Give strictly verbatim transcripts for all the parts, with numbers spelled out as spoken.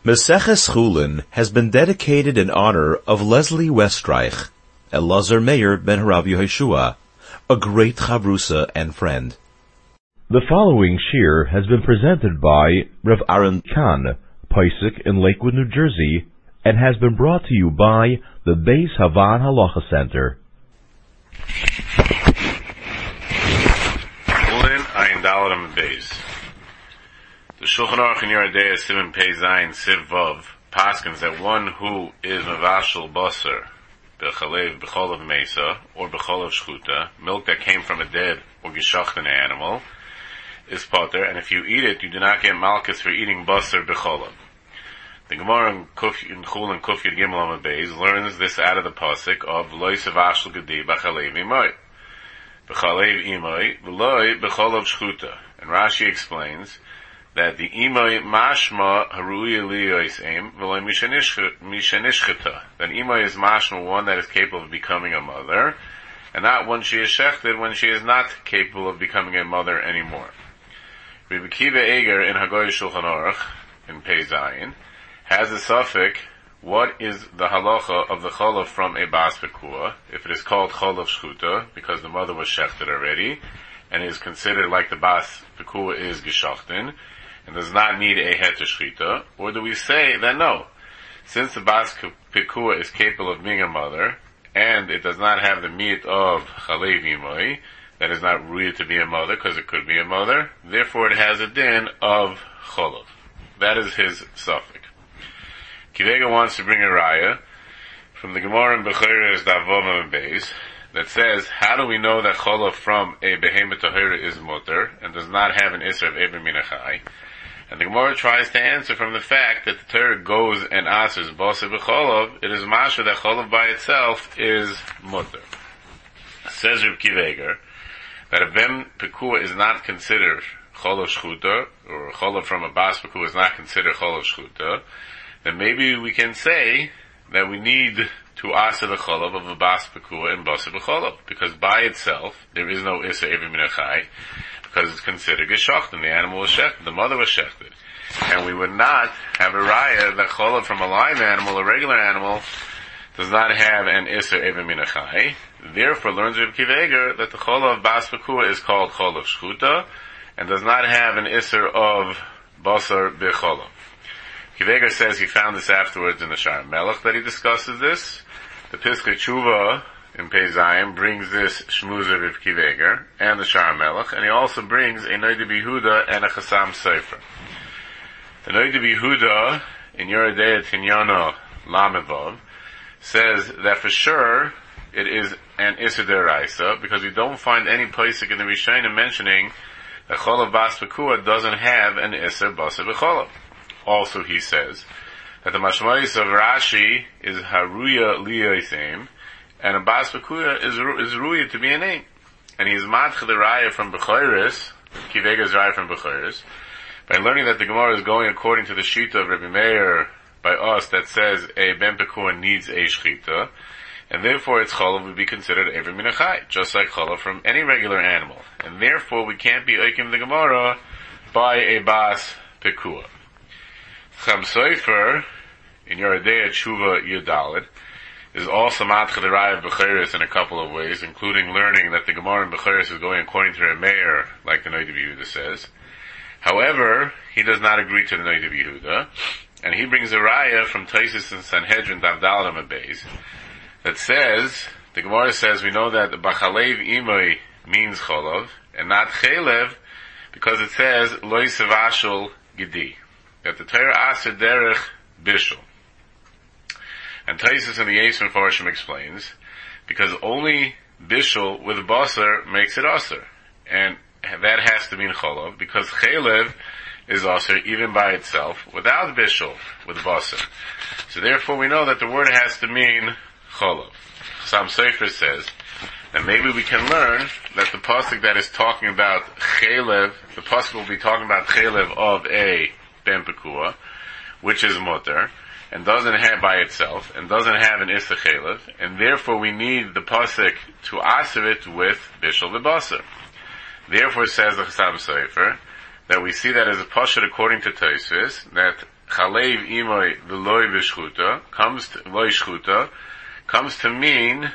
Meseches Chulin has been dedicated in honor of Leslie Westreich, Elazar Meir ben Harav Yehoshua, a great chavrusa and friend. The following shir has been presented by Rav Aaron Kahn, Paisik in Lakewood, New Jersey, and has been brought to you by the Beis Havan Halacha Center. Chulin Ayin Daled Amud Beis. The Shulchan Aruch in Yoreh Deah Siman Pei Zayin Siv Vav paskins that one who is mavashel basar b'chalev b'cholav mesa or b'cholav shchuta, milk that came from a dead or geshachten animal, is potter, and if you eat it, you do not get malchus for eating basar b'cholav. The Gemara in Chulin Kuf Yud Gimel Amud Beis learns this out of the pasuk of Lo Savashel Gedi B'chalev Imoi, B'chalev Imoi V'loi B'cholav shchuta, and Rashi explains that the imay mashma haruya liyoisem v'loy mishanishcheta. That imay is mashma, one that is capable of becoming a mother, and not one she is shechted when she is not capable of becoming a mother anymore. Rabbi Kiva Eger in Hagoy Shulchan Aruch in Pei Zayin has a suffix: what is the halacha of the cholav from a bas pekua, if it is called cholav shchuta because the mother was shechted already and is considered like the bas pekua is geshachten and does not need a heter shchita, or do we say that no, since the bas pekua is capable of being a mother, and it does not have the meat of chalev imoi, that is not ruya to be a mother, because it could be a mother, therefore it has a din of cholav. That is his suffix. Kivega wants to bring a raya from the Gemara in Bechoros Davav and Beis that says, how do we know that cholav from a behemoth tahira is mutter, and does not have an isser of Eber min achai? And the Gemara tries to answer from the fact that the Torah goes and asks basar b'cholav, it is masha that cholav by itself is mutter. Says Reb Kiva Eger that a ben pekua is not considered cholav shchuta, or cholav from a bas pekua is not considered cholav shchuta, then maybe we can say that we need to asa the cholav of a bas pekua and basar b'cholav, because by itself there is no isser ever min achai, because it's considered geshachten. The animal was shechted, the mother was shechted, and we would not have a raya that cholav from a live animal, a regular animal, does not have an isser ever min achai. Therefore, learns Reb Kiva Eger that the cholav of bas pekua is called cholav shchuta and does not have an isser of basar b'cholav. Kiva Eger says he found this afterwards in the Shar Melech that he discusses this. The Piskei Tshuva in Pei Zayin brings this shmuzah Reb Kiva Eger and the Shar Melech, and he also brings a Noda B'Yehuda and a Chasam Sofer. The Noda B'Yehuda in Yoreh Deah Tinyana Lamevav says that for sure it is an Isser D'Oraisa, because we don't find any pasuk in the Rishonim mentioning that cholav bas pekua doesn't have an Isser basar b'cholav. Also, he says that the mashmayis of Rashi is haruya liyoisem, and a bas pekua is is ruya to be a name. And he's match the raya from Bechoros, Kiva Eger's raya from Bechoros, by learning that the Gemara is going according to the shita of Rabbi Meir by us that says a ben pekua needs a shchita, and therefore its cholav would be considered ever min achai, just like cholav from any regular animal. And therefore we can't be oikim the Gemara by a bas pekua. Cham Sofer in Yoreh Deah Tshuva Yudalid is also matcha the raya of Bechoros in a couple of ways, including learning that the Gemara in Bechoros is going according to Reb Meir, like the Noda B'Yehuda says. However, he does not agree to the Noda B'Yehuda, and he brings a raya from Taisus and Sanhedrin Daf Daled Amud Beis that says, the Gemara says, we know that the B'chalev Imoi means cholav, and not chelev, because it says, Lo Savashel Gedi, that the Torah aser derech bishul. And Taisus in the Yisro Farshim explains, because only bishul with basar makes it aser, and that has to mean cholav, because chelev is aser even by itself, without bishul with basar. So therefore we know that the word has to mean cholav. Sam Sofer says that maybe we can learn that the pasuk that is talking about chelev, the pasuk will be talking about chelev of a ben pekua, which is mutter, and doesn't have by itself, and doesn't have an isser chelev, and therefore we need the pasuk to aser it with bishul v'basar. Therefore says the Chasam Sofer that we see that as a pashut according to Tosfos, that chalev imoy v'loy v'shchuta comes to loy shchuta comes to mean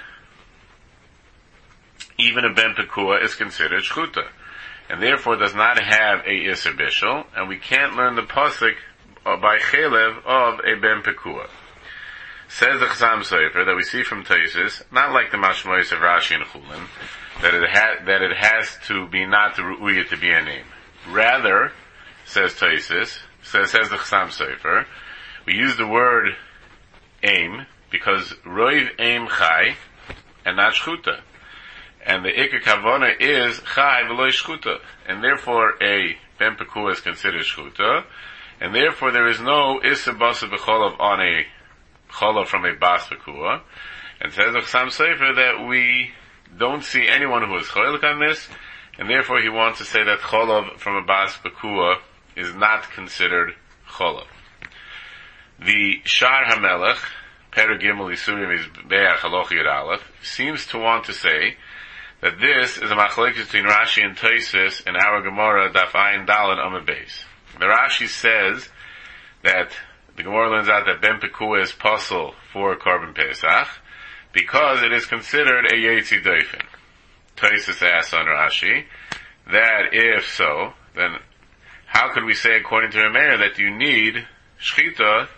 even a ben pekua is considered shchuta, and therefore does not have a iser bishul, and we can't learn the pasuk by chelev of a ben pekua. Says the Chasam Sofer that we see from Taisus, not like the Mashmois of Rashi and Chulin, that it ha- that it has to be not the ru'uyah to be a name. Rather, says Taisus, says says the Chasam Sofer, we use the word aim because roiv aim chai and not shchuta. And the Ikar Kavona is Chai v'loy Shchuta. And therefore a Ben Pekua is considered Shchuta. And therefore there is no Issa Basa B'cholav on a Cholav from a Bas Pekua. And says the Chasam Sofer that we don't see anyone who is Cholik on this. And therefore he wants to say that Cholav from a Bas Pekua is not considered Cholav. The Shar HaMelech, Perek Gimel Yisurim is Be'er Chaloch Yud Aleph, seems to want to say that this is a machlokes between Rashi and Tosfos in our Gemara Daf Ayin Daled Amud Beis. The Rashi says that the Gemara learns out that Ben Pekua is puzzle for Korban Pesach because it is considered a Yetzi Dofen. Tosfos asks on Rashi that if so, then how could we say according to Rameir that you need Shchita?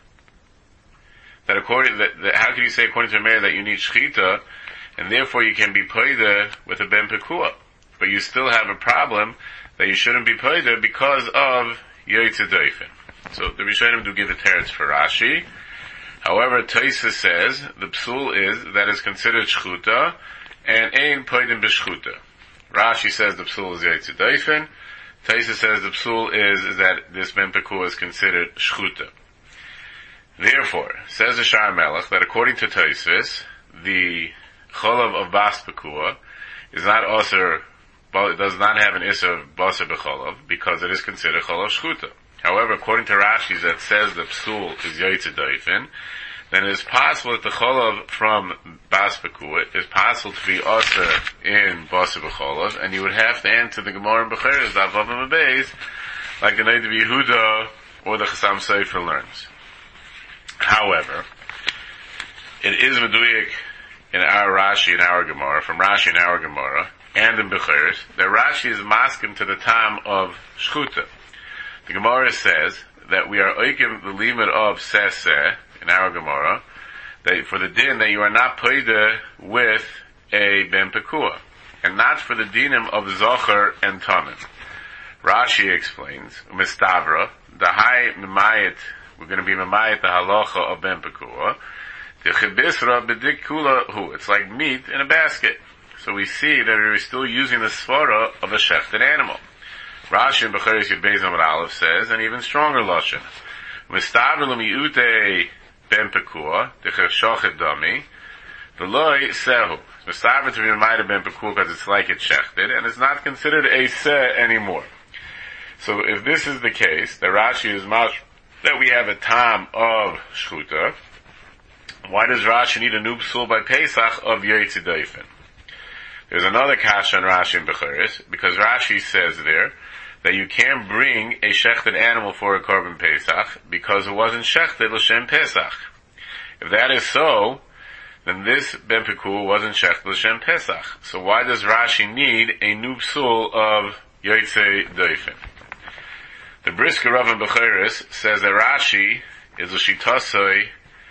That according that, that how could you say according to Rameir that you need Shchita? And therefore you can be paida with a ben pekua. But you still have a problem that you shouldn't be paida because of Yotze Dofen. So the Rishonim do give a teretz for Rashi. However, Tosfos says the psul is that is considered shchuta and ein paidim b'shchuta. Rashi says the psul is Yotze Dofen. Tosfos says the psul is, is that this ben pekua is considered shchuta. Therefore, says the Shar Melech that according to Tosfos, the Cholav of Bas Pekua is not also, it does not have an Issa of Basa B'cholav because it is considered Cholav Shchuta. However, according to Rashi that says the Psul is Yotze Dofen, then it is possible that the Cholav from Bas Pekua is possible to be also in Basa B'cholav, and you would have to answer the Gemara in Becheres, Avav and Beis, like the Neiv Yehuda or the Chasam Sofer learns. However, it is Meduyik in our Rashi and our Gemara, from Rashi and our Gemara, and in Becheres, that Rashi is masking to the time of Shchuta. The Gemara says that we are oikim the limit of Seseh in our Gemara, that for the din that you are not paida with a Ben Pekua, and not for the dinim of Zocher and Tanim. Rashi explains, Mistavra, the high Mimayit, we're going to be Mimayit the halacha of Ben Pekua, the chibisra b'dik kula hu. It's like meat in a basket. So we see that we're still using the svara of a shechted animal. Rashi in Becheres Yud Beis Amud Aleph says, and even stronger lashon, Mistaver l'miute ben pekua d'cher shochet dami v'loi sehu. Mistaver to be reminded ben pekua because it's like it's shechted and it's not considered a seh anymore. So if this is the case, the Rashi is much that we have a tam of shchuta. Why does Rashi need a new psul by Pesach of Yotze Dofen? There's another kasha on Rashi in Becheres, because Rashi says there that you can't bring a shechted animal for a Korban Pesach because it wasn't shechted l'shem Pesach. If that is so, then this Ben Pekua wasn't shechted l'shem Pesach. So why does Rashi need a new psul of Yotze Dofen? The Brisker Rav in Becheres says that Rashi is a shitasoi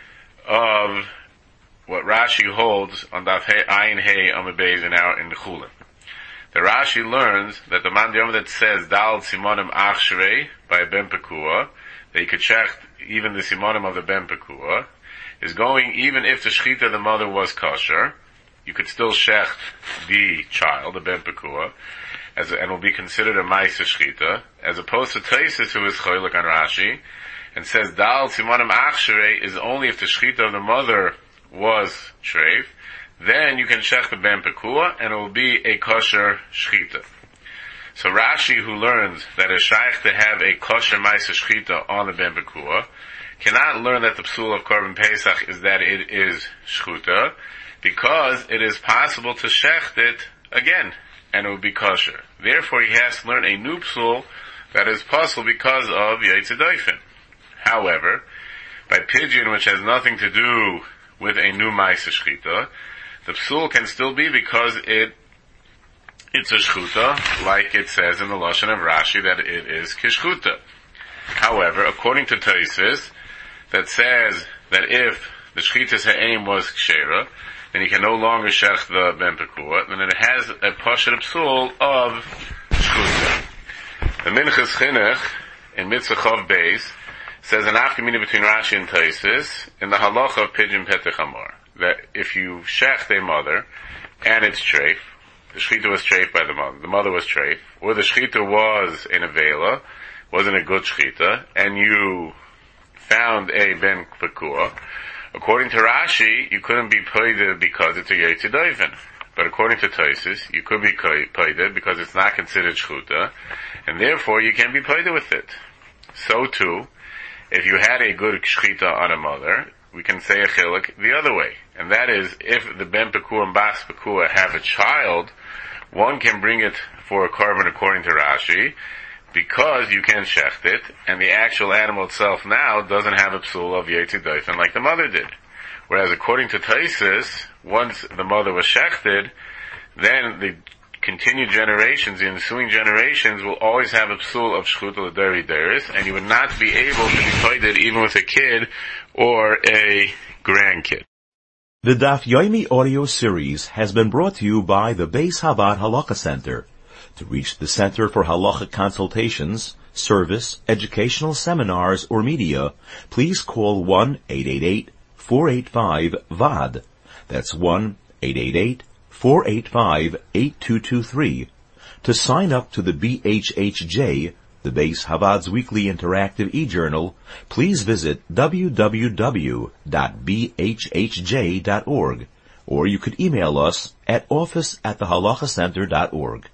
of what Rashi holds on Daf Ayin Hey Amud Beis in our in the Chulin. The Rashi learns that the man that says Dal Simonim Ach Shrei by a Ben Pekua, that you could check even the Simonim of the Ben Pekua, is going even if the Shechita of the mother was kosher, you could still shecht the child, the Ben Pekua, as a, and will be considered a Maisa Shechita, as opposed to Tosfos who is Choylek on Rashi, and says Dal Simonim Ach Shrei is only if the Shechita of the mother was treif, then you can shech the Ben Pekua and it will be a kosher Shechita. So Rashi, who learns that it's shaykh to have a kosher Maisa Shechita on the Ben Pekua, cannot learn that the psul of Korban Pesach is that it is Shchuta, because it is possible to shecht it again, and it will be kosher. Therefore he has to learn a new psul that is possible because of Yotze Dofen. However, by pidyon, which has nothing to do with a new ma'aseh shchita, the psul can still be because it it's a shchuta, like it says in the lashon of Rashi that it is kishchuta. However, according to Tosfos, that says that if the shchitas ha'aim was kshera, then he can no longer shech the ben pekua, then it has a pashat psul of shchuta. The Minchas Chinuch in Mitzvah Chav Beis says an aftermina between Rashi and Tosfos in the halacha of pidyon petach hamor, that if you shech a mother and it's treif, the shechita was treif by the mother, the mother was treif, or the shechita was in a vela, wasn't a good shechita, and you found a ben pekua, according to Rashi, you couldn't be paida because it's a yotze doifen. But according to Tosfos, you could be paida because it's not considered shchuta, and therefore you can be paida with it. So too, if you had a good shechita on a mother, we can say a chiluk the other way. And that is, if the ben pekua and bas pekua have a child, one can bring it for a korban according to Rashi, because you can shecht it, and the actual animal itself now doesn't have a psul of yotze doifen like the mother did. Whereas according to Tosfos, once the mother was shechted, then the continued generations, the ensuing generations, will always have a psul of shchuta l'deri deris, and you would not be able to be paided even with a kid or a grandkid. The Daf Yomi audio series has been brought to you by the Beis Havad Halacha Center. To reach the Center for Halacha consultations, service, educational seminars, or media, please call one eight eight eight, four eight five, V A D. That's one eight eight eight, four eight five, eight two two three. To sign up to the B H H J, the Beis Havad's weekly interactive e-journal, please visit w w w dot b h h j dot org, or you could email us at office at the halacha center dot org.